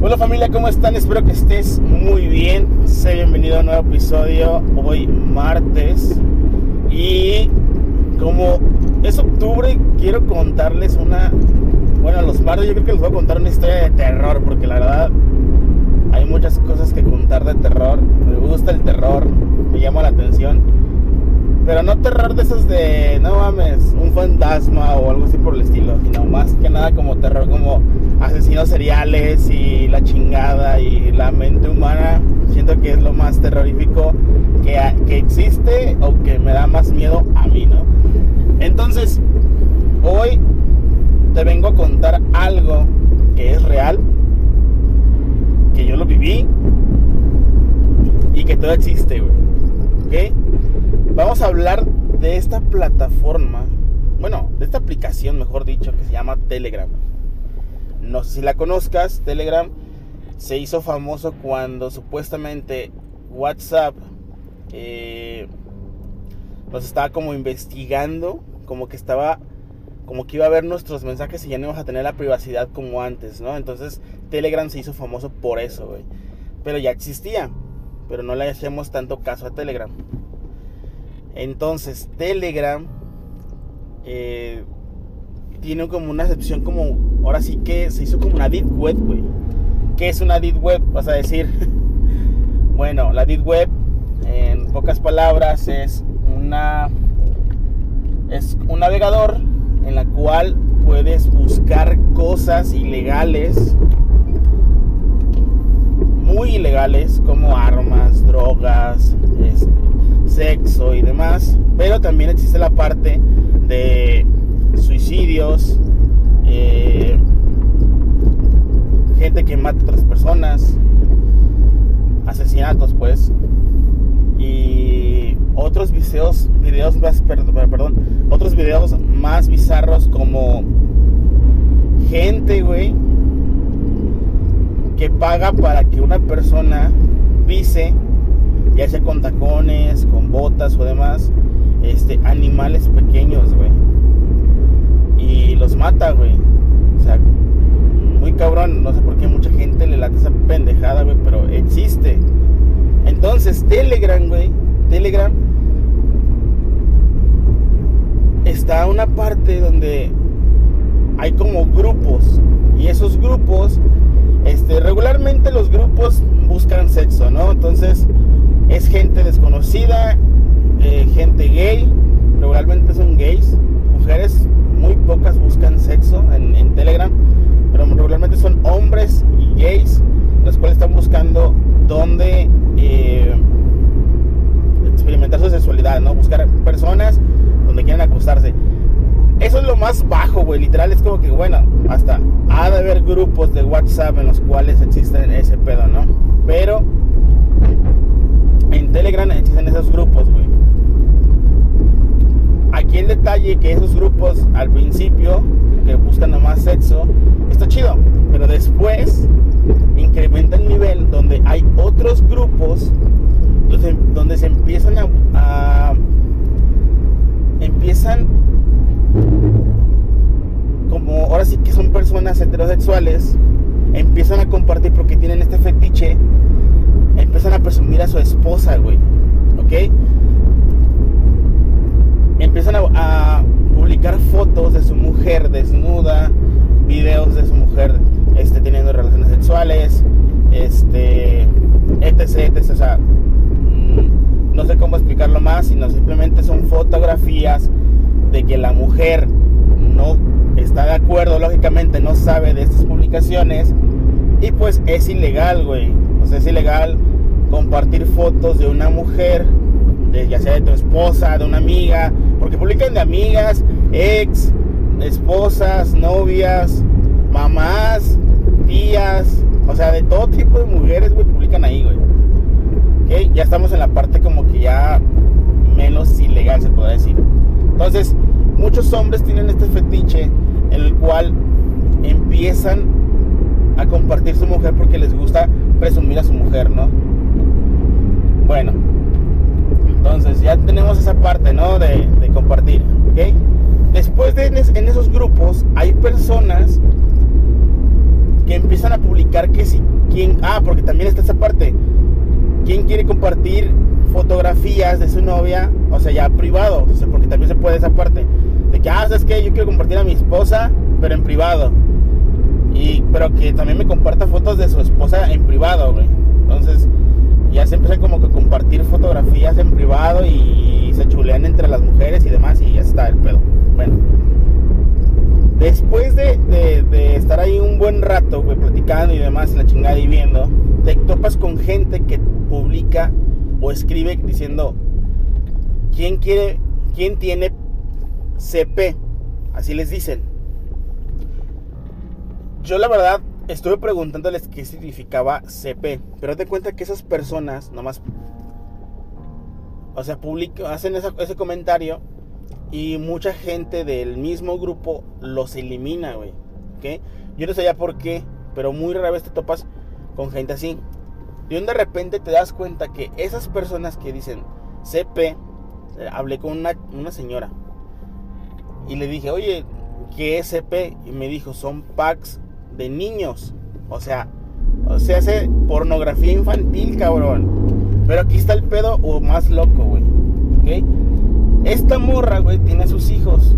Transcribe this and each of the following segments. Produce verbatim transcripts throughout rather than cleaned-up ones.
Hola familia, ¿cómo están? Espero que estés muy bien. Sé bienvenido a un nuevo episodio hoy martes. Y como es octubre, quiero contarles una... Bueno, los martes yo creo que les voy a contar una historia de terror, porque la verdad hay muchas cosas que contar de terror. Me gusta el terror, me llama la atención. Pero no terror de esos de, no mames, un fantasma o algo así por el estilo, sino más que nada como terror, como asesinos seriales y la chingada y la mente humana. Siento que es lo más terrorífico que, que existe o que me da más miedo a mí, ¿no? Entonces, hoy te vengo a contar algo que es real, que yo lo viví y que todo existe, güey, ¿ok? Vamos a hablar de esta plataforma, bueno, de esta aplicación, mejor dicho, que se llama Telegram. No sé si la conozcas. Telegram se hizo famoso cuando supuestamente WhatsApp eh, nos estaba como investigando, como que estaba, como que iba a ver nuestros mensajes y ya no íbamos a tener la privacidad como antes, ¿no? Entonces Telegram se hizo famoso por eso, güey. Pero ya existía, pero no le hacíamos tanto caso a Telegram. Entonces Telegram eh, tiene como una acepción como, ahora sí que se hizo como una deep web, güey. ¿Qué es una deep web? Vas a decir. Bueno, la deep web, en pocas palabras, es una es un navegador en la cual puedes buscar cosas ilegales, muy ilegales, como armas, drogas, este, sexo y demás. Pero también existe la parte de suicidios, eh, gente que mata a otras personas, asesinatos, pues, y otros videos, videos más, perdón, perdón, otros videos más bizarros, como gente, güey, que paga para que una persona pise, ya sea con tacones, con botas o demás, este, animales pequeños, güey, y los mata, güey. O sea, muy cabrón. No sé por qué mucha gente le late esa pendejada, güey, pero existe. Entonces Telegram, güey, Telegram está una parte donde hay como grupos, y esos grupos, este, regularmente los grupos buscan sexo, ¿no? Entonces es gente desconocida, eh, gente gay, regularmente son gays, mujeres muy pocas buscan sexo en, en Telegram, pero regularmente son hombres y gays los cuales están buscando dónde eh, experimentar su sexualidad, ¿no? Buscar personas donde quieran acostarse. Eso es lo más bajo, güey. Literal es como que, bueno, hasta ha de haber grupos de WhatsApp en los cuales existen ese pedo, ¿no? Pero en Telegram existen esos grupos, güey. Aquí el detalle, que esos grupos al principio, que buscan nomás sexo, está chido, pero después incrementa el nivel donde hay otros grupos donde, donde se empiezan a, a empiezan como, ahora sí que son personas heterosexuales, empiezan a compartir porque tienen este fetiche, empiezan a presumir a su esposa, güey, ¿ok? Empiezan a, a publicar fotos de su mujer desnuda, videos de su mujer este, teniendo relaciones sexuales, este, etc, etc. O sea, mmm, no sé cómo explicarlo más, sino simplemente son fotografías de que la mujer no está de acuerdo, lógicamente no sabe de estas publicaciones, y pues es ilegal, güey. O sea, es ilegal compartir fotos de una mujer, de, ya sea de tu esposa, de una amiga, porque publican de amigas, ex, esposas, novias, mamás, tías, o sea, de todo tipo de mujeres, güey, publican ahí, güey. Ok, ya estamos en la parte como que ya menos ilegal, se puede decir. Entonces, muchos hombres tienen este fetiche en el cual empiezan a compartir su mujer porque les gusta presumir a su mujer, ¿no? Bueno, entonces ya tenemos esa parte, ¿no? De, de compartir, ¿ok? Después de en, es, en esos grupos hay personas que empiezan a publicar que si quién, ah, porque también está esa parte, quién quiere compartir fotografías de su novia, o sea, ya privado, o sea, porque también se puede esa parte de que, ah, ¿sabes qué? Yo quiero compartir a mi esposa, pero en privado, y pero que también me comparta fotos de su esposa en privado, güey. Entonces ya se empiezan como que a compartir fotografías en privado y, y se chulean entre las mujeres y demás, y ya está el pedo. Bueno, después de, de, de estar ahí un buen rato, güey, platicando y demás, la chingada y viendo, te topas con gente que publica o escribe diciendo, ¿quién quiere, quién tiene C P? Así les dicen. Yo la verdad estuve preguntándoles qué significaba C P, pero te cuenta que esas personas nomás, o sea, publican, hacen esa, ese comentario y mucha gente del mismo grupo los elimina, güey. ¿Okay? Yo no sabía por qué, pero muy rara vez te topas con gente así. Y de repente te das cuenta que esas personas que dicen C P, hablé con una, una señora y le dije, oye, ¿qué es C P? Y me dijo, son packs de niños. O sea, se hace pornografía infantil, cabrón. Pero aquí está el pedo o más loco, güey. ¿Ok? Esta morra, güey, tiene a sus hijos.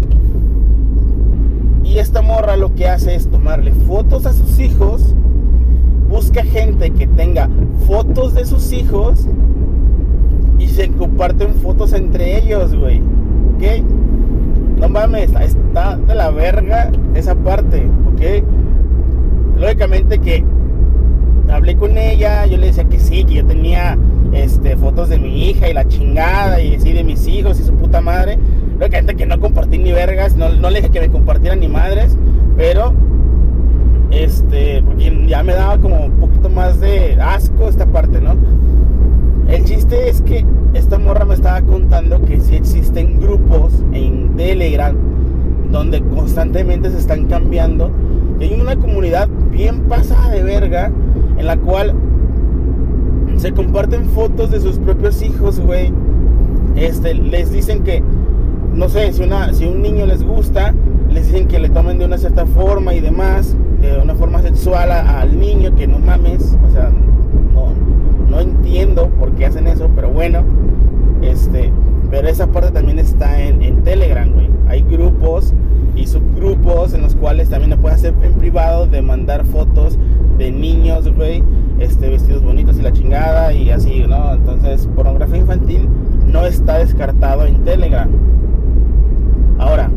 Y esta morra lo que hace es tomarle fotos a sus hijos. Busca gente que tenga fotos de sus hijos y se comparten fotos entre ellos, güey. ¿Ok? No mames, está de la verga esa parte, ¿ok? Lógicamente que hablé con ella, yo le decía que sí, que yo tenía este, fotos de mi hija y la chingada, y así de mis hijos y su puta madre. Lógicamente que no compartí ni vergas, no, no le dije que me compartieran ni madres, pero este, porque ya me daba como un poquito más de asco esta parte, ¿no? El chiste es que esta morra me estaba contando que sí existen grupos en Telegram donde constantemente se están cambiando. Y hay una comunidad bien pasada de verga en la cual se comparten fotos de sus propios hijos, güey. Este, les dicen que, no sé, si, una, si un niño les gusta, les dicen que le tomen de una cierta forma y demás, de una forma sexual a, al niño, que no mames, o sea, no, no entiendo por qué hacen eso, pero bueno, este, pero esa parte también está en, en Telegram, güey. Hay grupos y subgrupos en los cuales también le puedes hacer en privado de mandar fotos de niños, güey, este, vestidos bonitos y la chingada y así, ¿no? Entonces, pornografía infantil no está descartado en Telegram. Ahora,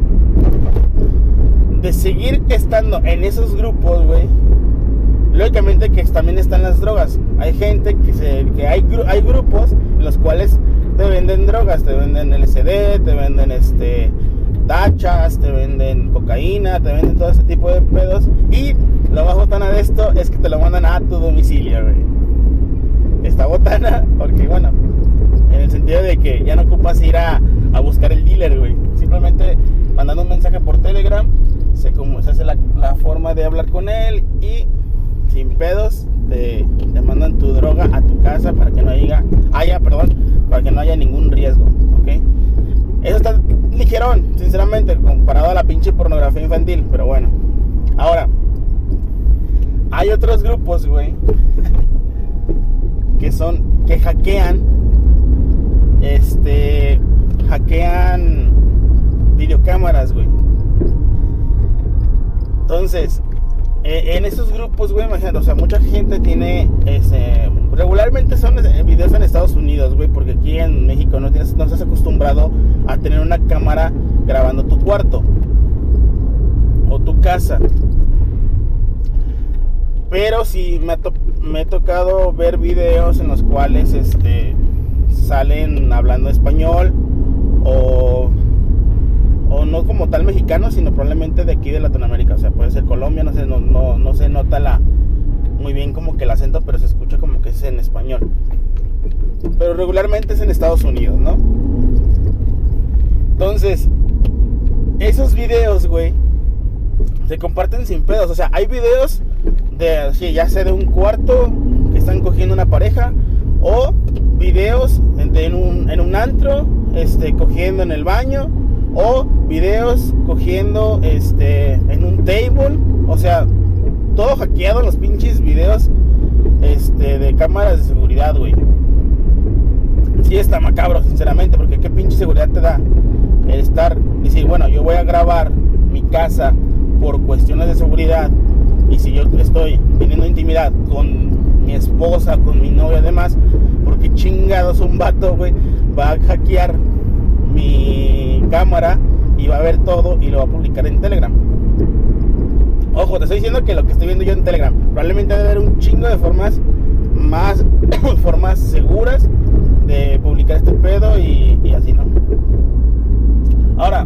de seguir estando en esos grupos, güey, lógicamente que también están las drogas. Hay gente que se, que hay, hay grupos en los cuales te venden drogas, te venden L S D, te venden este tachas, te venden cocaína, te venden todo ese tipo de pedos. Y la más botana de esto es que te lo mandan a tu domicilio, güey. Está botana porque, bueno, en el sentido de que ya no ocupas ir a, a buscar el dealer, güey. Simplemente mandando un mensaje por Telegram se, como, se hace la, la forma de hablar con él y sin pedos te, te mandan tu droga a tu casa para que no haya, haya, perdón, para que no haya ningún riesgo, ¿ok? Eso está ligerón, sinceramente, comparado a la pinche pornografía infantil, pero bueno. Ahora, hay otros grupos, güey, que son, que hackean, este, hackean videocámaras, güey. Entonces, eh, en esos grupos, güey, imagínate, o sea, mucha gente tiene, ese, regularmente son videos en Estados Unidos, güey, porque aquí en México no tienes, no estás acostumbrado a tener una cámara grabando tu cuarto o tu casa. Pero sí me ha, to- me ha tocado ver videos en los cuales este, salen hablando español o, o no como tal mexicano, sino probablemente de aquí de Latinoamérica. O sea, puede ser Colombia, no sé, no, no, no se nota la, muy bien como que el acento, pero se escucha como que es en español. Pero regularmente es en Estados Unidos, ¿no? Entonces, esos videos, güey, se comparten sin pedos. O sea, hay videos de, sí, ya sea de un cuarto que están cogiendo una pareja, o videos de, en, un, en un antro, este, cogiendo en el baño, o videos cogiendo este, en un table. O sea, todo hackeado los pinches videos este, de cámaras de seguridad, güey. Sí está macabro, sinceramente, porque qué pinche seguridad te da el estar, decir, bueno, yo voy a grabar mi casa por cuestiones de seguridad, y si yo estoy teniendo intimidad con mi esposa, con mi novia, además, porque chingados un vato, güey, va a hackear mi cámara y va a ver todo y lo va a publicar en Telegram. Ojo, te estoy diciendo que lo que estoy viendo yo en Telegram, probablemente debe haber un chingo de formas más, formas seguras de publicar este pedo y, y así, ¿no? Ahora,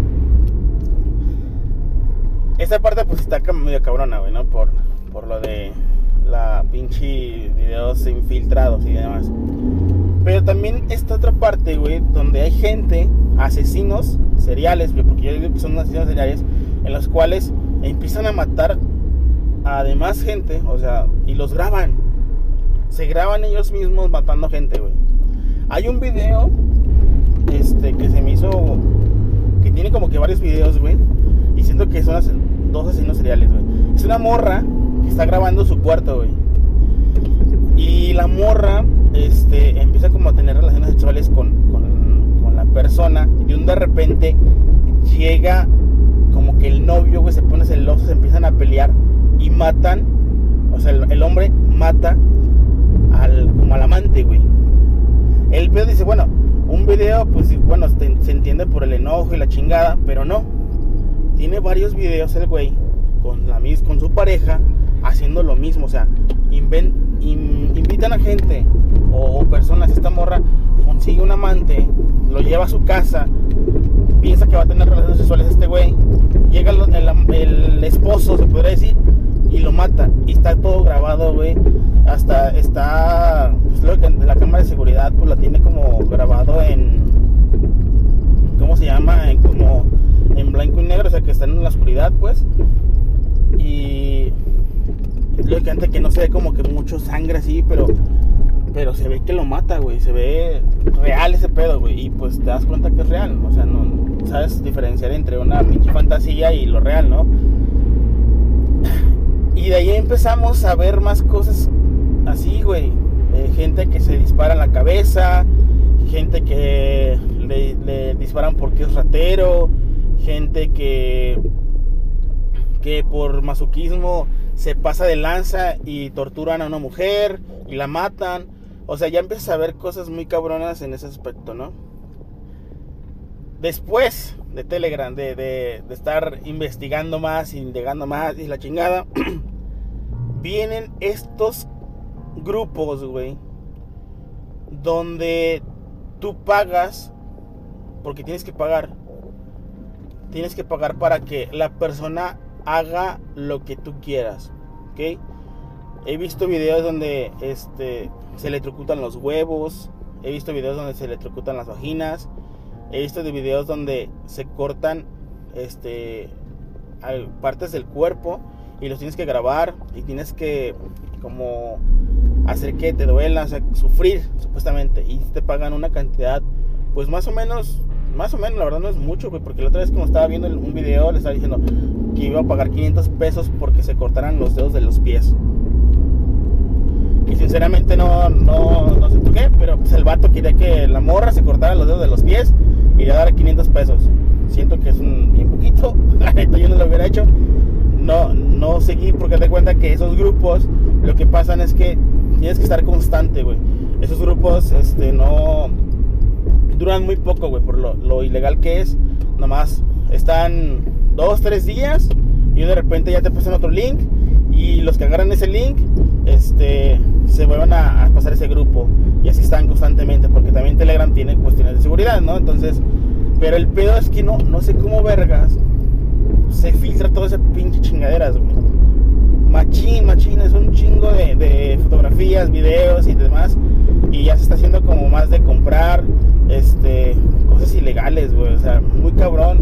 esta parte pues está medio cabrona, güey, ¿no? Por, por lo de la pinche videos infiltrados y demás. Pero también esta otra parte, güey, donde hay gente, asesinos seriales, güey, porque yo digo que son asesinos seriales, en los cuales empiezan a matar a demás gente, o sea, y los graban. Se graban ellos mismos matando gente, güey. Hay un video este, que se me hizo, que tiene como que varios videos, güey, y siento que son dos asesinos seriales, güey. Es una morra que está grabando su cuarto, güey, y la morra este, empieza como a tener relaciones sexuales con, con, con la persona, y de repente llega como que el novio, güey, se pone celoso, se empiezan a pelear y matan, o sea, el, el hombre mata al, como al amante, güey. El pedo dice, bueno, un video, pues bueno, se, se entiende por el enojo y la chingada, pero no. Tiene varios videos el güey con, la, con su pareja haciendo lo mismo, o sea, inven, in, invitan a gente o, o personas, esta morra consigue un amante, lo lleva a su casa, piensa que va a tener relaciones sexuales este güey, llega el, el, el esposo, se podría decir, y lo mata, y está todo grabado, güey. Hasta está, pues lo que la cámara de seguridad pues la tiene como grabado en, ¿cómo se llama? En como en blanco y negro, o sea que está en la oscuridad, pues. Y lo que antes que no se ve como que mucho sangre así, pero pero se ve que lo mata, güey, se ve real ese pedo, güey, y pues te das cuenta que es real, o sea, no sabes diferenciar entre una pinche fantasía y lo real, ¿no? Y de ahí empezamos a ver más cosas así, güey. Eh, gente que se dispara en la cabeza, gente que le, le disparan porque es ratero, gente que que por masoquismo se pasa de lanza y torturan a una mujer y la matan. O sea, ya empiezas a ver cosas muy cabronas en ese aspecto, ¿no? Después de Telegram, de, de, de estar investigando más, indagando más y la chingada, vienen estos grupos, güey, donde tú pagas, porque tienes que pagar, tienes que pagar para que la persona haga lo que tú quieras, ¿ok? He visto videos donde este, se electrocutan los huevos, he visto videos donde se electrocutan las vaginas, he visto de videos donde se cortan este, partes del cuerpo y los tienes que grabar y tienes que como hacer que te duela, o sea, sufrir supuestamente, y te pagan una cantidad pues más o menos, más o menos, la verdad no es mucho, güey, porque la otra vez como estaba viendo un video le estaba diciendo que iba a pagar quinientos pesos porque se cortaran los dedos de los pies. Y sinceramente no, no, no sé por qué, pero pues el vato quería que la morra se cortara los dedos de los pies y le dara quinientos pesos. Siento que es un bien poquito, la neta yo no lo hubiera hecho. No, no seguí porque te cuenta que esos grupos lo que pasan es que tienes que estar constante, güey. Esos grupos este, no duran muy poco, güey, por lo, lo ilegal que es. Nomás están dos, tres días y de repente ya te pasan otro link y los que agarran ese link este, se vuelven a, a pasar ese grupo y así están constantemente, porque también Telegram tiene cuestiones de seguridad, ¿no? Entonces, pero el pedo es que no, no sé cómo vergas se filtra toda esa pinche chingaderas, güey. Machín, machín, es un chingo de, de fotografías, videos y demás, y ya se está haciendo como más de comprar este, cosas ilegales, güey, o sea, muy cabrón.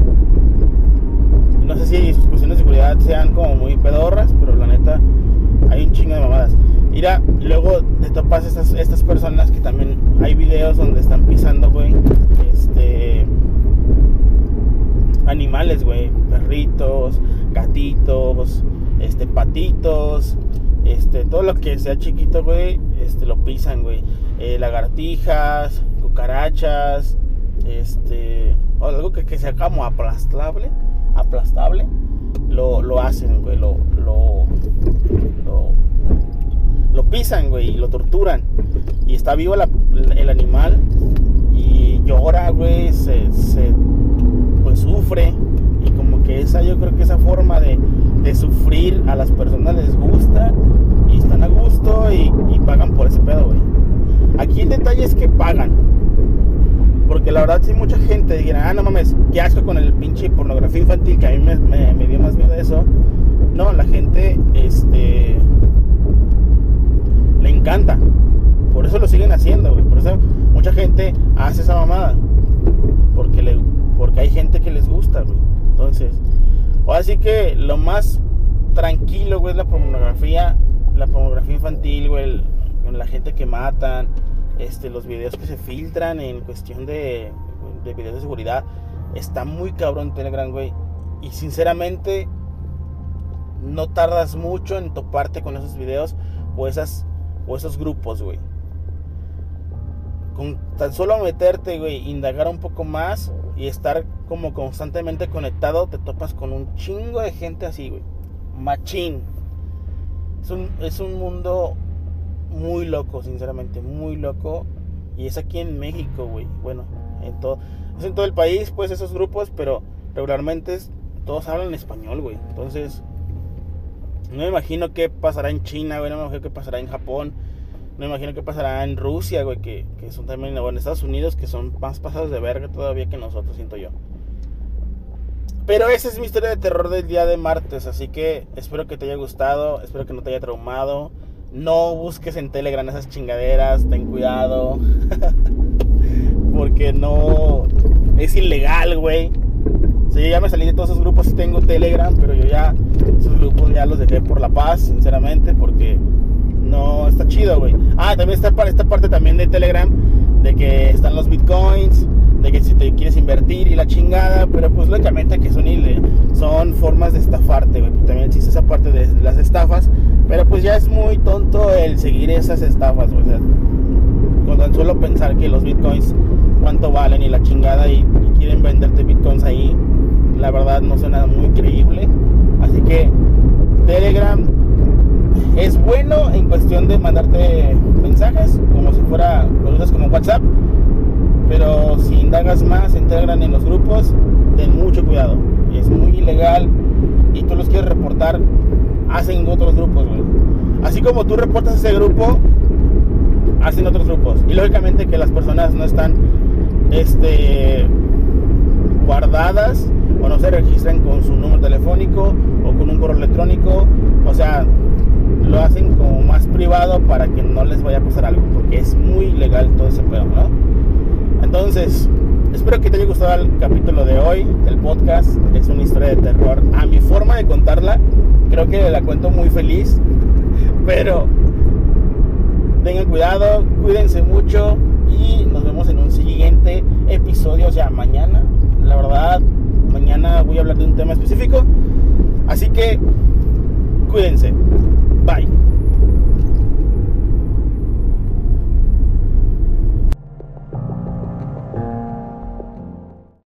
No sé si sus cuestiones de seguridad sean como muy pedorras, pero la neta hay un chingo de mamadas. Mira, luego te topas estas, estas personas que también hay videos donde están pisando, güey, este, animales, güey, perritos, gatitos, este, patitos, este, todo lo que sea chiquito, güey, este, lo pisan, güey. Eh, lagartijas, cucarachas, este, o algo que, que sea como aplastable, aplastable, lo, lo hacen, güey, lo, lo, lo, lo pisan, güey, y lo torturan. Y está vivo la, el animal y llora, güey, se, se, pues sufre. Y como que esa, yo creo que esa forma de, de sufrir a las personas les gusta y están a gusto y, y pagan por ese pedo, güey. Aquí el detalle es que pagan. Porque la verdad, si mucha gente dijera, ah, no mames, qué asco con el pinche pornografía infantil, que a mí me, me, me dio más miedo de eso. No, la gente, este, le encanta. Por eso lo siguen haciendo, güey. Por eso mucha gente hace esa mamada. Porque, le, porque hay gente que les gusta, güey. Entonces, ahora sí que lo más tranquilo, güey, es la pornografía. La pornografía infantil, güey. El, la gente que matan. Este, los videos que se filtran en cuestión de, de videos de seguridad. Está muy cabrón Telegram, güey. Y sinceramente, no tardas mucho en toparte con esos videos o, esas, o esos grupos, güey. Con tan solo meterte, güey, indagar un poco más y estar como constantemente conectado, te topas con un chingo de gente así, güey. Machín. Es un, es un mundo muy loco, sinceramente, muy loco. Y es aquí en México, güey. Bueno, en todo, es en todo el país, pues, esos grupos, pero regularmente es, todos hablan español, güey. Entonces, no me imagino qué pasará en China, güey. No me imagino qué pasará en Japón. No me imagino qué pasará en Rusia, güey, que, que son también, bueno, en Estados Unidos, que son más pasados de verga todavía que nosotros, siento yo. Pero esa es mi historia de terror del día de martes. Así que espero que te haya gustado, espero que no te haya traumado. No busques en Telegram esas chingaderas, ten cuidado. Porque no, es ilegal, güey. O sea, yo ya me salí de todos esos grupos y tengo Telegram, pero yo ya, esos grupos ya los dejé por la paz, sinceramente, porque no está chido, güey. Ah, también está para esta parte también de Telegram, de que están los bitcoins, de que si te quieres invertir y la chingada, pero pues lógicamente que son, ile- son formas de estafarte, güey. También existe esa parte de las estafas, pero pues ya es muy tonto el seguir esas estafas, güey. O sea, con tan solo pensar que los bitcoins cuánto valen y la chingada y, y quieren venderte bitcoins ahí, la verdad no suena muy creíble. Así que Telegram es bueno en cuestión de mandarte mensajes, como si fuera, lo usas como WhatsApp. Pero si indagas más en Telegram en los grupos, ten mucho cuidado. Es muy ilegal y tú los quieres reportar, hacen otros grupos, güey. Así como tú reportas ese grupo, hacen otros grupos. Y lógicamente que las personas no están este, guardadas o no se registran con su número telefónico o con un correo electrónico. O sea, lo hacen como más privado para que no les vaya a pasar algo, porque es muy ilegal todo ese pedo, ¿no? Entonces, espero que te haya gustado el capítulo de hoy del podcast. Es una historia de terror. A mi forma de contarla, creo que la cuento muy feliz. Pero tengan cuidado, cuídense mucho y nos vemos en un siguiente episodio. O sea, mañana, la verdad, mañana voy a hablar de un tema específico. Así que, cuídense. Bye.